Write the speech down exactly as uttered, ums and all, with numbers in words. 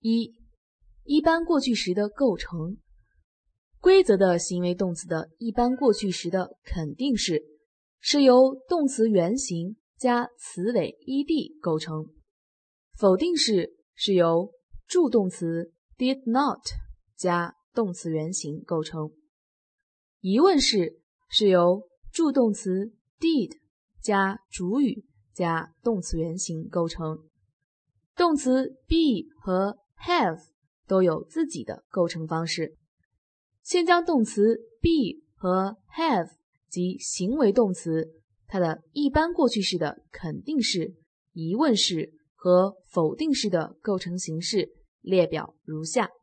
一、一般过去时的构成。规则的行为动词的一般过去时的肯定式是由动词原形加词尾 ed 构成，否定式是由助动词 did not 加动词原形构成，疑问式是由助动词 did 加主语加动词原形构成。动词 be 和 have 都有自己的构成方式。先将动词 be 和 have 及行为动词它的一般过去式的肯定式、疑问式和否定式的构成形式列表如下。